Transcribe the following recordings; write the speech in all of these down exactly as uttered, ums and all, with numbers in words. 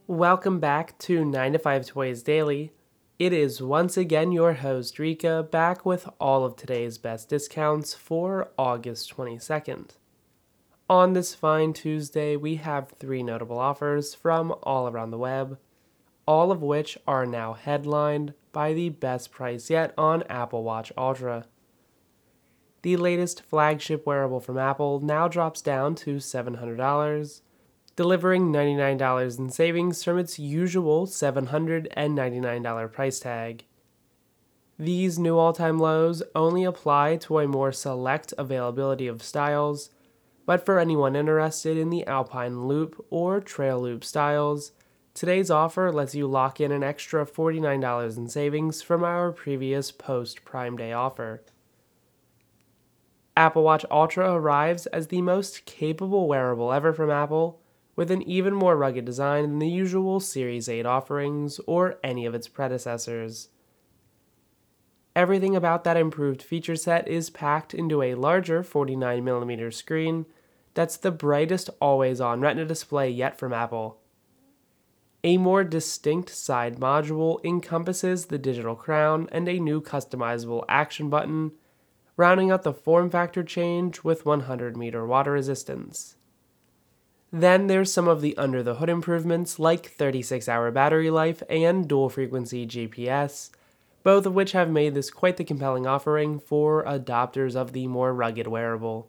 Welcome back to nine to five Toys Daily. It is once again your host Rika back with all of today's best discounts for August twenty-second. On this fine Tuesday, we have three notable offers from all around the web, all of which are now headlined by the best price yet on Apple Watch Ultra. The latest flagship wearable from Apple now drops down to seven hundred dollars, delivering ninety-nine dollars in savings from its usual seven hundred ninety-nine dollars price tag. These new all-time lows only apply to a more select availability of styles, but for anyone interested in the Alpine Loop or Trail Loop styles, today's offer lets you lock in an extra forty-nine dollars in savings from our previous post-Prime Day offer. Apple Watch Ultra arrives as the most capable wearable ever from Apple, with an even more rugged design than the usual Series eight offerings or any of its predecessors. Everything about that improved feature set is packed into a larger forty-nine millimeter screen that's the brightest always-on Retina display yet from Apple. A more distinct side module encompasses the digital crown and a new customizable action button, rounding out the form factor change with one hundred meter water resistance. Then there's some of the under-the-hood improvements like thirty-six hour battery life and dual-frequency G P S, both of which have made this quite the compelling offering for adopters of the more rugged wearable.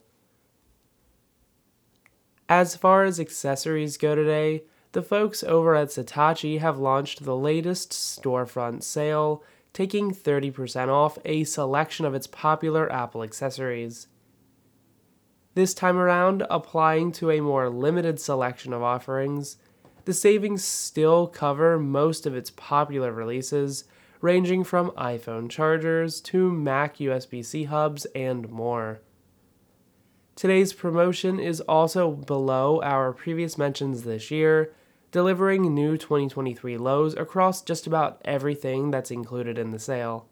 As far as accessories go today, the folks over at Saatchi have launched the latest storefront sale, taking thirty percent off a selection of its popular Apple accessories. This time around, applying to a more limited selection of offerings, the savings still cover most of its popular releases, ranging from iPhone chargers to Mac U S B C hubs and more. Today's promotion is also below our previous mentions this year, delivering new twenty twenty-three lows across just about everything that's included in the sale.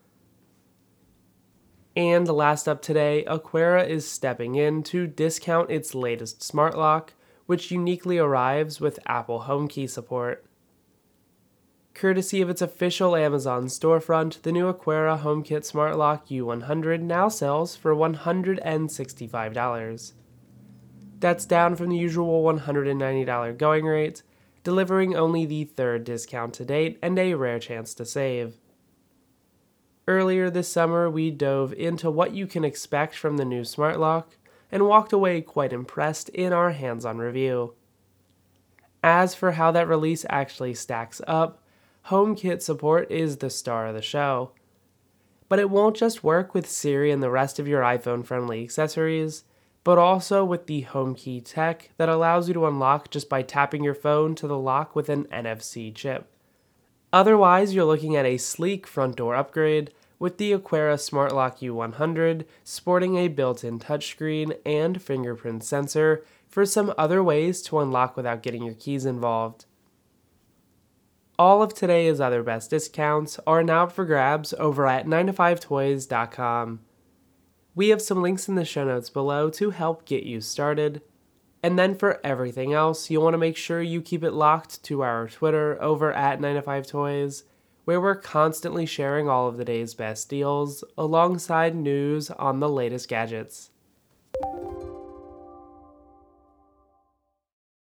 And last up today, Aqara is stepping in to discount its latest smart lock, which uniquely arrives with Apple HomeKey support. Courtesy of its official Amazon storefront, the new Aqara HomeKit Smart Lock U one hundred now sells for one hundred sixty-five dollars. That's down from the usual one hundred ninety dollars going rate, delivering only the third discount to date and a rare chance to save. Earlier this summer, we dove into what you can expect from the new smart lock and walked away quite impressed in our hands-on review. As for how that release actually stacks up, HomeKit support is the star of the show. But it won't just work with Siri and the rest of your iPhone-friendly accessories, but also with the HomeKey tech that allows you to unlock just by tapping your phone to the lock with an N F C chip. Otherwise, you're looking at a sleek front door upgrade with the Aqara Smart Lock U one hundred sporting a built-in touchscreen and fingerprint sensor for some other ways to unlock without getting your keys involved. All of today's other best discounts are now up for grabs over at nine to five toys dot com. We have some links in the show notes below to help get you started. And then for everything else, you'll want to make sure you keep it locked to our Twitter over at nine to five toys, where we're constantly sharing all of the day's best deals alongside news on the latest gadgets.